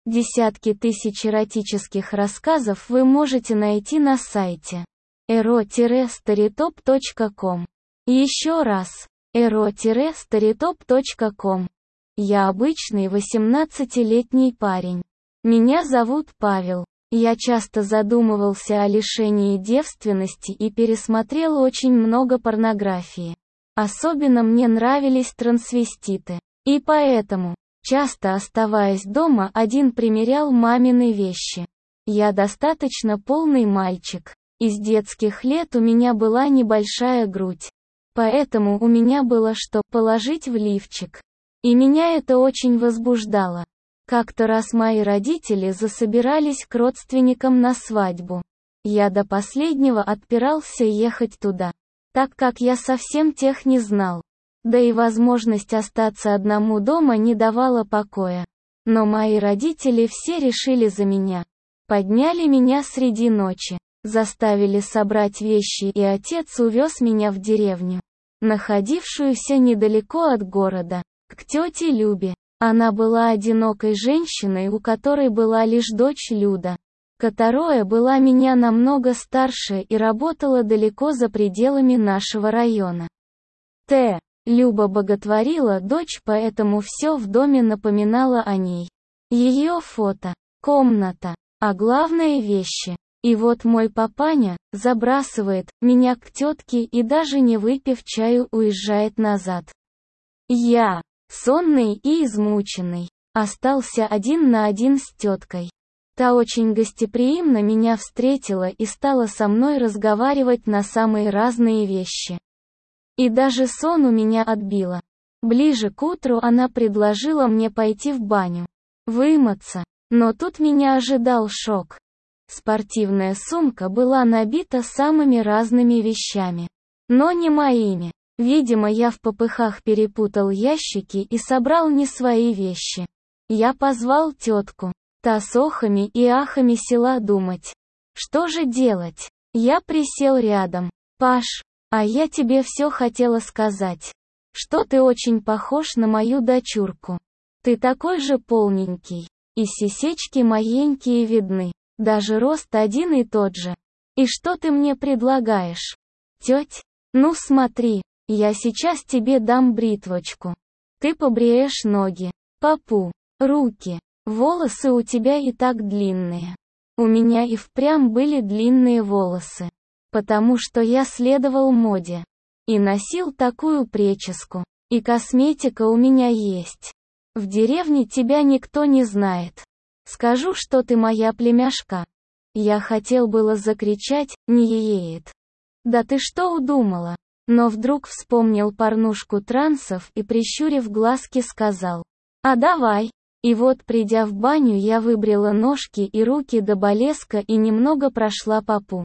Десятки тысяч эротических рассказов вы можете найти на сайте ero-storytop.com. Еще раз, ero-storytop.com. Я обычный 18-летний парень. Меня зовут Павел. Я часто задумывался о лишении девственности и пересмотрел очень много порнографии. Особенно мне нравились трансвеститы. И поэтому, часто оставаясь дома один, примерял мамины вещи. Я достаточно полный мальчик. Из детских лет у меня была небольшая грудь. Поэтому у меня было что положить в лифчик. И меня это очень возбуждало. Как-то раз мои родители засобирались к родственникам на свадьбу. Я до последнего отпирался ехать туда, так как я совсем тех не знал. Да и возможность остаться одному дома не давала покоя. Но мои родители все решили за меня. Подняли меня среди ночи, заставили собрать вещи, и отец увез меня в деревню, находившуюся недалеко от города, к тете Любе. Она была одинокой женщиной, у которой была лишь дочь Люда, которая была меня намного старше и работала далеко за пределами нашего района. Люба боготворила дочь, поэтому все в доме напоминало о ней. Ее фото, комната, а главное вещи. И вот мой папаня забрасывает меня к тетке и, даже не выпив чаю, уезжает назад. Я, сонный и измученный, остался один на один с теткой. Та очень гостеприимно меня встретила и стала со мной разговаривать на самые разные вещи. И даже сон у меня отбила. Ближе к утру она предложила мне пойти в баню, вымыться, но тут меня ожидал шок. Спортивная сумка была набита самыми разными вещами, но не моими. Видимо, я в попыхах перепутал ящики и собрал не свои вещи. Я позвал тетку. Та с охами и ахами села думать. Что же делать? Я присел рядом. Паш, а я тебе все хотела сказать. Что ты очень похож на мою дочурку. Ты такой же полненький. И сисечки маленькие видны. Даже рост один и тот же. И что ты мне предлагаешь? Теть? Ну смотри, я сейчас тебе дам бритвочку. Ты побреешь ноги, попу, руки. Волосы у тебя и так длинные. У меня и впрямь были длинные волосы. Потому что я следовал моде. И носил такую прическу. И косметика у меня есть. В деревне тебя никто не знает. Скажу, что ты моя племяшка. Я хотел было закричать, не ееет. Да ты что удумала? Но вдруг вспомнил порнушку трансов и, прищурив глазки, сказал: а давай. И вот, придя в баню, я выбрила ножки и руки до блеска и немного прошла попу.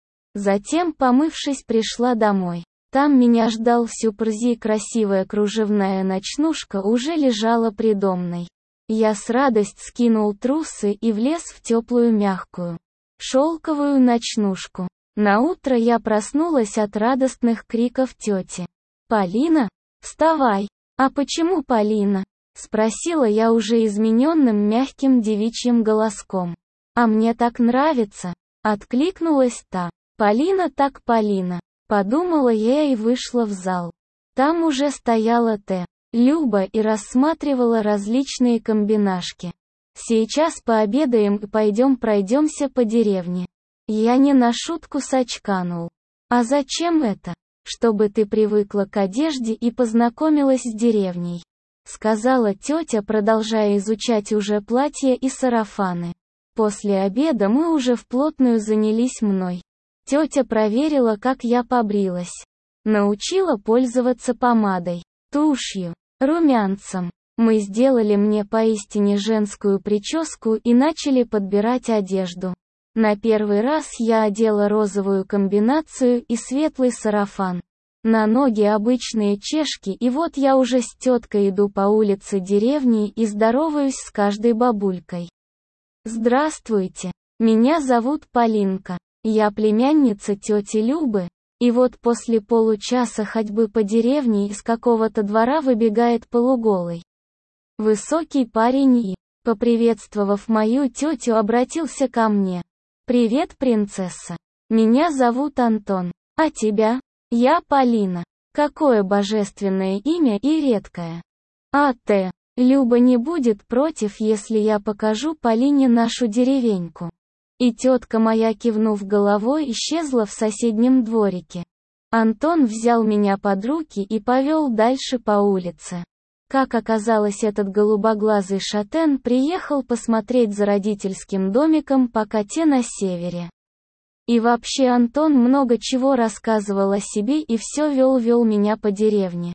Затем, помывшись, пришла домой. Там меня ждал сюрприз, красивая кружевная ночнушка уже лежала придомной. Я с радостью скинул трусы и влез в теплую мягкую, шелковую ночнушку. Наутро я проснулась от радостных криков тети. «Полина? Вставай!» «А почему Полина?» — спросила я уже измененным мягким девичьим голоском. «А мне так нравится!» — откликнулась та. «Полина так Полина!» — подумала я и вышла в зал. Там уже стояла Люба и рассматривала различные комбинашки. «Сейчас пообедаем и пойдем пройдемся по деревне». Я не на шутку сочканул. «А зачем это?» «Чтобы ты привыкла к одежде и познакомилась с деревней», — сказала тетя, продолжая изучать уже платья и сарафаны. После обеда мы уже вплотную занялись мной. Тетя проверила, как я побрилась. Научила пользоваться помадой, тушью, румянцем. Мы сделали мне поистине женскую прическу и начали подбирать одежду. На первый раз я одела розовую комбинацию и светлый сарафан. На ноги обычные чешки, и вот я уже с теткой иду по улице деревни и здороваюсь с каждой бабулькой. «Здравствуйте, меня зовут Полинка. Я племянница тети Любы». И вот после получаса ходьбы по деревне из какого-то двора выбегает полуголый высокий парень и Поприветствовав мою тетю, обратился ко мне. «Привет, принцесса. Меня зовут Антон. А тебя?» «Я Полина. Какое божественное имя и редкое. А.Т. Люба не будет против, если я покажу Полине нашу деревеньку». И тетка моя, кивнув головой, исчезла в соседнем дворике. Антон взял меня под руки и повел дальше по улице. Как оказалось, этот голубоглазый шатен приехал посмотреть за родительским домиком, пока те на севере. И вообще Антон много чего рассказывал о себе и все вел меня по деревне.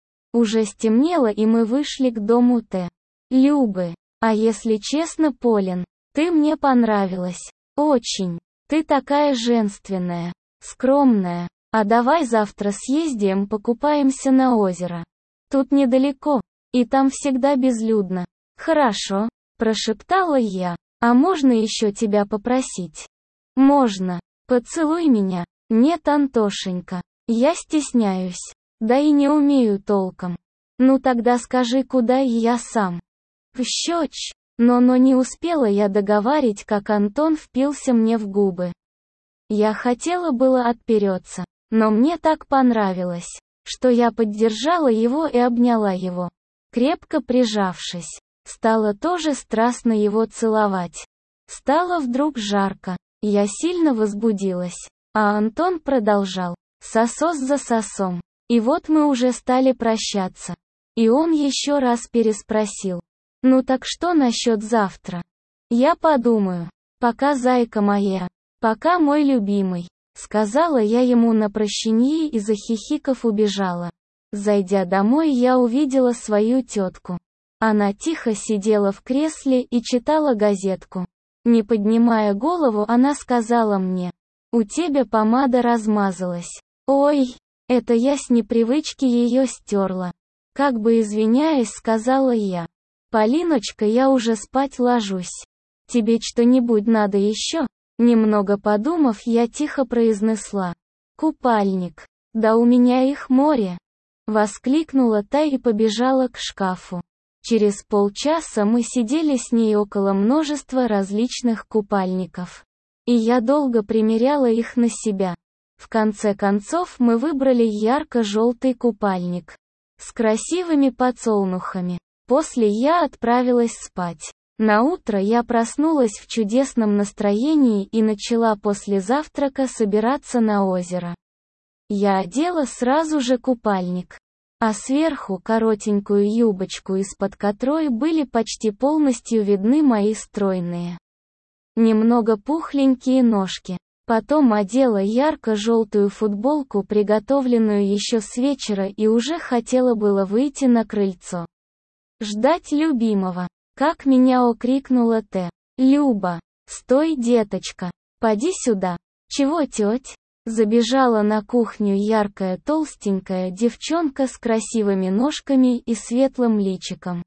Уже стемнело, и мы вышли к дому Т. Любы. А если честно, Полин, ты мне понравилась. Очень. Ты такая женственная, скромная. А давай завтра съездим, покупаемся на озеро. Тут недалеко, и там всегда безлюдно. Хорошо, прошептала я. А можно еще тебя попросить? Можно. Поцелуй меня. Нет, Антошенька. Я стесняюсь. Да и не умею толком. Ну тогда скажи, куда, и я сам. В щёч. Но не успела я договорить, как Антон впился мне в губы. Я хотела было отпереться, но мне так понравилось, что я поддержала его и обняла его, крепко прижавшись. Стала тоже страстно его целовать. Стало вдруг жарко, я сильно возбудилась, а Антон продолжал, сосос за сосом. И вот мы уже стали прощаться. И он еще раз переспросил. Ну так что насчет завтра? Я подумаю. Пока, зайка моя. Пока, мой любимый. Сказала я ему на прощанье и, захихикав, убежала. Зайдя домой, я увидела свою тетку. Она тихо сидела в кресле и читала газетку. Не поднимая голову, она сказала мне. У тебя помада размазалась. Ой, это я с непривычки ее стерла. Как бы извиняясь, сказала я. Полиночка, я уже спать ложусь. Тебе что-нибудь надо еще? Немного подумав, я тихо произнесла. Купальник. Да у меня их море. Воскликнула та и побежала к шкафу. Через полчаса мы сидели с ней около множества различных купальников. И я долго примеряла их на себя. В конце концов мы выбрали ярко-желтый купальник. С красивыми подсолнухами. После я отправилась спать. Наутро я проснулась в чудесном настроении и начала после завтрака собираться на озеро. Я одела сразу же купальник, а сверху коротенькую юбочку, из-под которой были почти полностью видны мои стройные, немного пухленькие ножки. Потом одела ярко-желтую футболку, приготовленную еще с вечера, и уже хотела было выйти на крыльцо. Ждать любимого. Как меня окрикнула Т. Люба. Стой, деточка. Поди сюда. Чего, теть? Забежала на кухню яркая толстенькая девчонка с красивыми ножками и светлым личиком.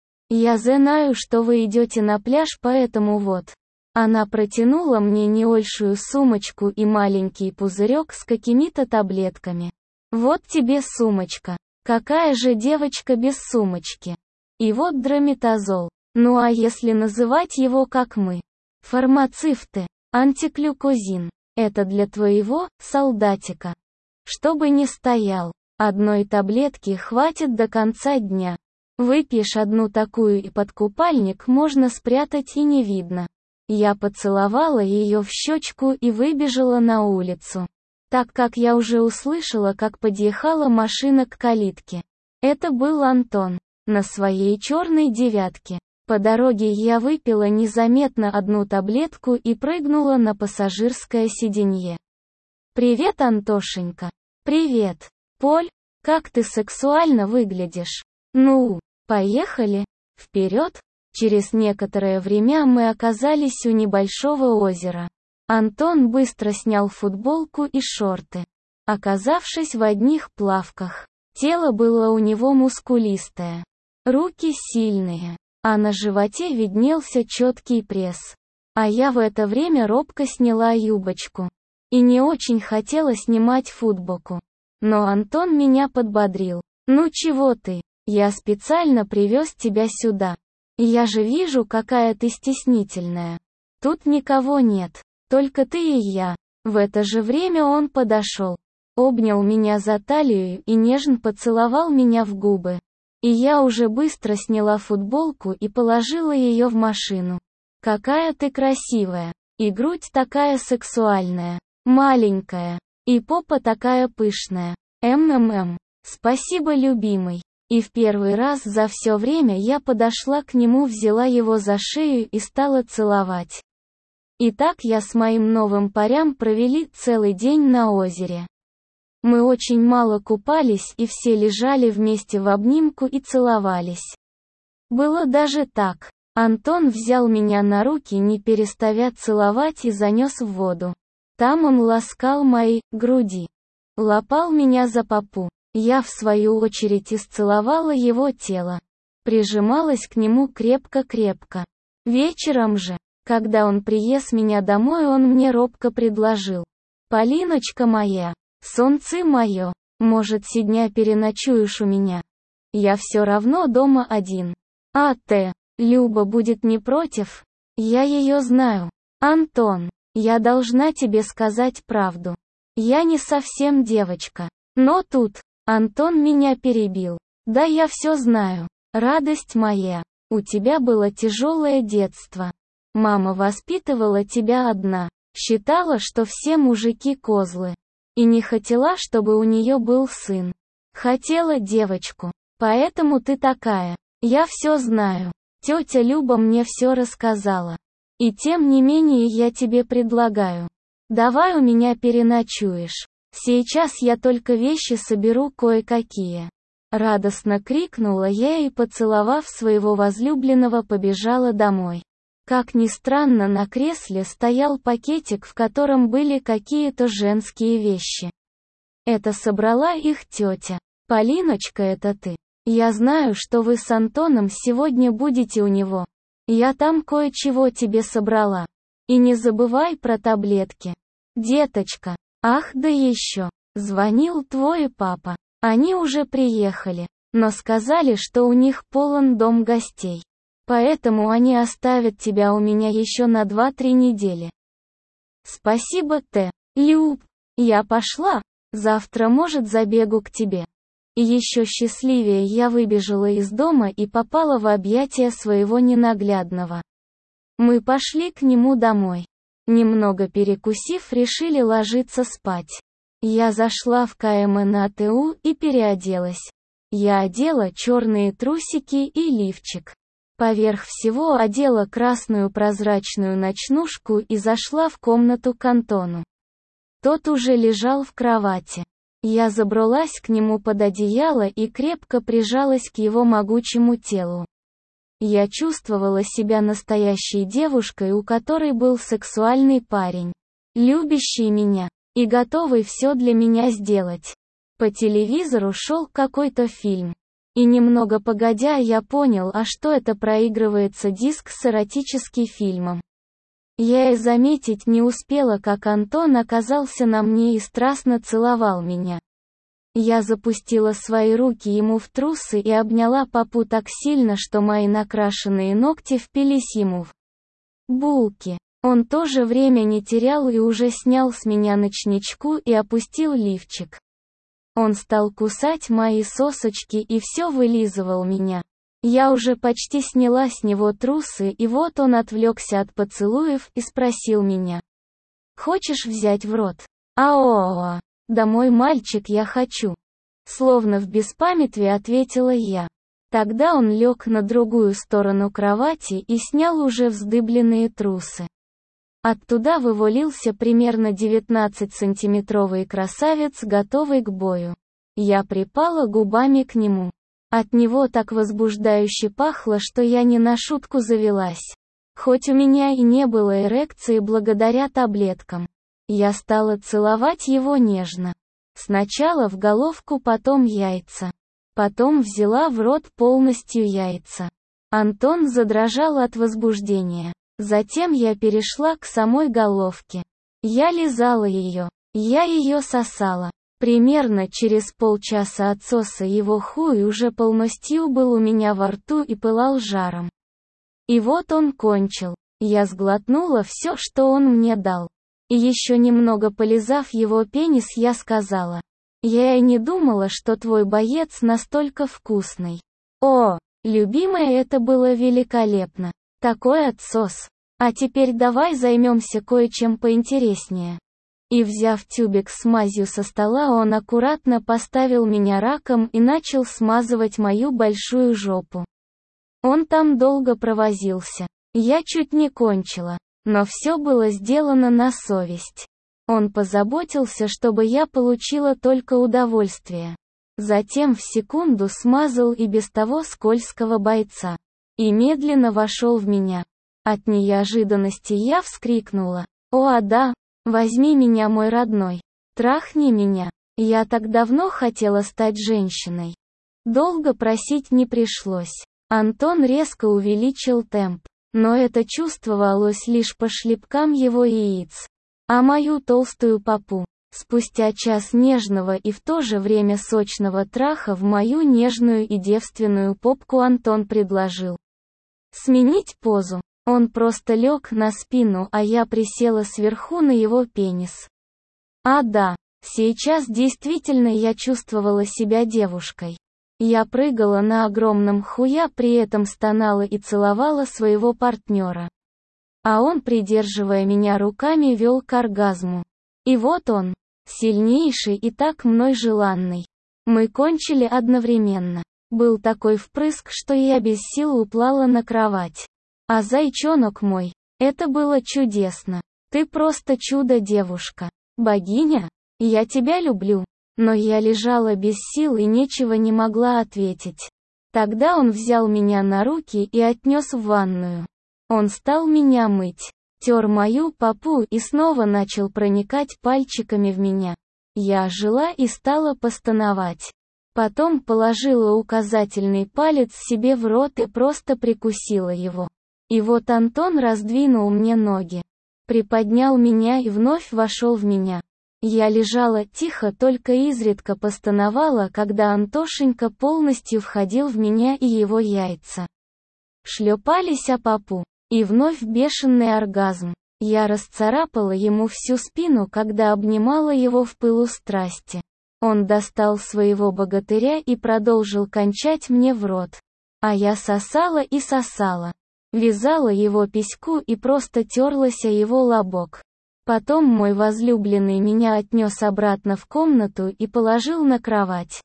Я знаю, что вы идете на пляж, поэтому вот. Она протянула мне неольшую сумочку и маленький пузырек с какими-то таблетками. Вот тебе сумочка. Какая же девочка без сумочки? И вот дрометазол. Ну а если называть его как мы? Фармацевты. Антиклюкозин. Это для твоего солдатика. Чтобы не стоял. Одной таблетки хватит до конца дня. Выпьешь одну такую, и под купальник можно спрятать и не видно. Я поцеловала ее в щечку и выбежала на улицу. Так как я уже услышала, как подъехала машина к калитке. Это был Антон. На своей черной девятке. По дороге я выпила незаметно одну таблетку и прыгнула на пассажирское сиденье. «Привет, Антошенька!» «Привет, Поль! Как ты сексуально выглядишь!» «Ну, поехали! Вперед!» Через некоторое время мы оказались у небольшого озера. Антон быстро снял футболку и шорты, оказавшись в одних плавках. Тело было у него мускулистое. Руки сильные, а на животе виднелся четкий пресс. А я в это время робко сняла юбочку. И не очень хотела снимать футболку. Но Антон меня подбодрил. «Ну чего ты? Я специально привез тебя сюда. Я же вижу, какая ты стеснительная. Тут никого нет, только ты и я. В это же время он подошел, обнял меня за талию и нежно поцеловал меня в губы. И я уже быстро сняла футболку и положила ее в машину. Какая ты красивая, и грудь такая сексуальная, маленькая, и попа такая пышная. Спасибо, любимый. И в первый раз за все время я подошла к нему, взяла его за шею и стала целовать. И так я с моим новым парнем провели целый день на озере. Мы очень мало купались и все лежали вместе в обнимку и целовались. Было даже так. Антон взял меня на руки, не переставая целовать, и занес в воду. Там он ласкал мои груди, лапал меня за попу. Я в свою очередь исцеловала его тело. Прижималась к нему крепко-крепко. Вечером же, когда он приез меня домой, он мне робко предложил: «Полиночка моя, солнце мое, может, сегодня переночуешь у меня? Я все равно дома один. А ты, Люба будет не против? Я ее знаю. Антон, я должна тебе сказать правду. Я не совсем девочка». Но тут Антон меня перебил. «Да я все знаю. Радость моя, у тебя было тяжелое детство. Мама воспитывала тебя одна, считала, что все мужики козлы. И не хотела, чтобы у нее был сын. Хотела девочку. Поэтому ты такая. Я все знаю. Тетя Люба мне все рассказала. И тем не менее я тебе предлагаю. Давай у меня переночуешь. Сейчас я только вещи соберу кое-какие». Радостно крикнула я и, поцеловав своего возлюбленного, побежала домой. Как ни странно, на кресле стоял пакетик, в котором были какие-то женские вещи. Это собрала их тетя. «Полиночка, это ты? Я знаю, что вы с Антоном сегодня будете у него. Я там кое-чего тебе собрала. И не забывай про таблетки. Деточка. Ах, да еще. Звонил твой папа. Они уже приехали, но сказали, что у них полон дом гостей. Поэтому они оставят тебя у меня еще на 2-3 недели. Спасибо, Люб. Я пошла. Завтра, может, забегу к тебе». И еще счастливее я выбежала из дома и попала в объятия своего ненаглядного. Мы пошли к нему домой. Немного перекусив, решили ложиться спать. Я зашла в КМНАТУ и переоделась. Я одела черные трусики и лифчик. Поверх всего одела красную прозрачную ночнушку и зашла в комнату к Антону. Тот уже лежал в кровати. Я забралась к нему под одеяло и крепко прижалась к его могучему телу. Я чувствовала себя настоящей девушкой, у которой был сексуальный парень, любящий меня и готовый все для меня сделать. По телевизору шел какой-то фильм. И немного погодя я понял, что это проигрывается диск с эротическим фильмом. Я и заметить не успела, как Антон оказался на мне и страстно целовал меня. Я запустила свои руки ему в трусы и обняла попу так сильно, что мои накрашенные ногти впились ему в булки. Он тоже время не терял и уже снял с меня ночничку и опустил лифчик. Он стал кусать мои сосочки и все вылизывал меня. Я уже почти сняла с него трусы, и вот он отвлекся от поцелуев и спросил меня: «Хочешь взять в рот?» «Ао-о-о, да мой мальчик, я хочу». Словно в беспамятстве ответила я. Тогда он лег на другую сторону кровати и снял уже вздыбленные трусы. Оттуда вывалился примерно 19-сантиметровый красавец, готовый к бою. Я припала губами к нему. От него так возбуждающе пахло, что я не на шутку завелась. Хоть у меня и не было эрекции благодаря таблеткам. Я стала целовать его нежно. Сначала в головку, потом яйца. Потом взяла в рот полностью яйца. Антон задрожал от возбуждения. Затем я перешла к самой головке. Я лизала ее. Я ее сосала. Примерно через полчаса отсоса его хуй уже полностью был у меня во рту и пылал жаром. И вот он кончил. Я сглотнула все, что он мне дал. И еще немного полизав его пенис, я сказала: «Я и не думала, что твой боец настолько вкусный». О, любимая, это было великолепно. Такой отсос. А теперь давай займемся кое-чем поинтереснее. И взяв тюбик с мазью со стола, он аккуратно поставил меня раком и начал смазывать мою большую жопу. Он там долго провозился. Я чуть не кончила. Но все было сделано на совесть. Он позаботился, чтобы я получила только удовольствие. Затем в секунду смазал и без того скользкого бойца. И медленно вошел в меня. От неожиданности я вскрикнула: «О, да, возьми меня, мой родной. Трахни меня. Я так давно хотела стать женщиной». Долго просить не пришлось. Антон резко увеличил темп. Но это чувствовалось лишь по шлепкам его яиц. А мою толстую попу. Спустя час нежного и в то же время сочного траха в мою нежную и девственную попку Антон предложил сменить позу. Он просто лег на спину, а я присела сверху на его пенис. А да, сейчас действительно я чувствовала себя девушкой. Я прыгала на огромном хуя, при этом стонала и целовала своего партнера. А он, придерживая меня руками, вел к оргазму. И вот он, сильнейший и так мной желанный. Мы кончили одновременно. Был такой впрыск, что я без сил уплала на кровать. А зайчонок мой, это было чудесно. Ты просто чудо, девушка. Богиня, я тебя люблю. Но я лежала без сил и нечего не могла ответить. Тогда он взял меня на руки и отнес в ванную. Он стал меня мыть, тер мою попу и снова начал проникать пальчиками в меня. Я ожила и стала постановать. Потом положила указательный палец себе в рот и просто прикусила его. И вот Антон раздвинул мне ноги, приподнял меня и вновь вошел в меня. Я лежала тихо, только изредка постановала, когда Антошенька полностью входил в меня и его яйца шлепались о попу. И вновь бешеный оргазм. Я расцарапала ему всю спину, когда обнимала его в пылу страсти. Он достал своего богатыря и продолжил кончать мне в рот. А я сосала и сосала. Вязала его письку и просто терлась о его лобок. Потом мой возлюбленный меня отнес обратно в комнату и положил на кровать.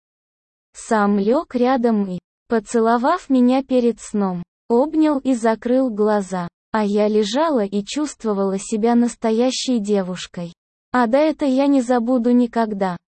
Сам лег рядом и, поцеловав меня перед сном, обнял и закрыл глаза. А я лежала и чувствовала себя настоящей девушкой. А да, это я не забуду никогда.